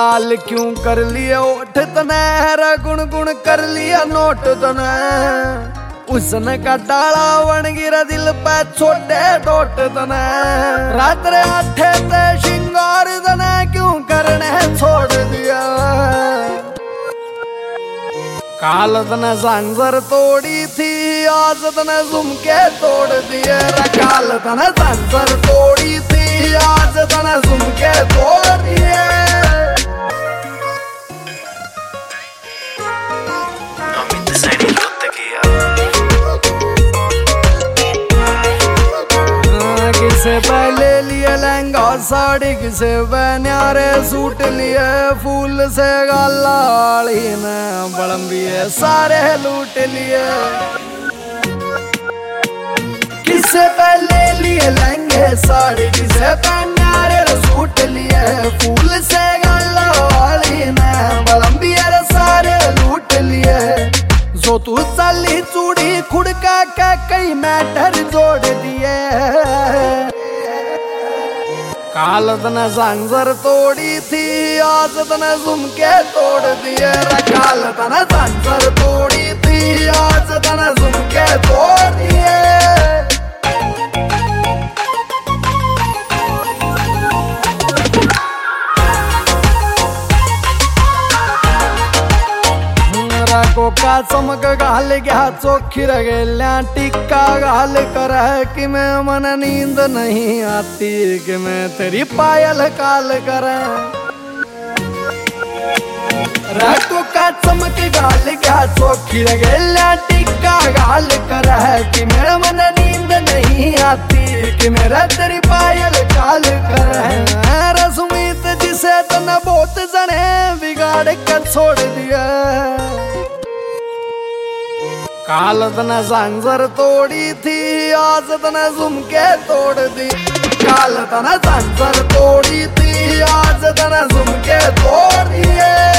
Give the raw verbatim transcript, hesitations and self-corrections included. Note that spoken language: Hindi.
लाल क्यों कर लिए ओठ तने, गुण गुण कर लिया नोट तने। उसने का डाला बन गिरा दिल पे छोटे डोट तने। रात रे आठे ते शिंगार तने क्यों करने छोड़ दिया। काल तने सांसर तोड़ी थी, आज तने झुमके तोड़ दिए। काल तने सांसर तोड़ी थी, आज तने झुमके तोड़ दिए। किसे पहले लिए लहंगा साड़ी, किसे न्यारे सूट लिए। फूल से गाली ने बड़म्बिए सारे लूट लिए। किसे पहले लिए लहंगे साड़ी, किसे न्यारे सूट लिए। फूल से गाली ने बड़म्बिए सारे लूट लिए। जो तू चाली चूड़ी खुड़का का कई मैटर जोड़ दिए। काल तने सांसर तोड़ी थी, आज तने झुमके तोड़ दिए। काल तने सांसर तोड़ी थी, आज तने झुमके तोड़ दिए। कोका चमक गाल गया चोखी रगेल्या टिक्का गाल कर कि मैं मन नींद नहीं आती, कि मैं तेरी पायल काल कर। कोका चमक गाल गया चोखी रगेल्या टिक्का गाल कर कि मेरा मन नींद नहीं आती, कि मेरा तेरी पायल काल कर। सुमित जिसे तने बहुत जने बिगाड़ कर छोड़ दिया। काल तने सांसर तोड़ी थी, आज तने झुमके तोड़ दी। काल तने सांसर तोड़ी थी, आज तने झुमके तोड़ दिए।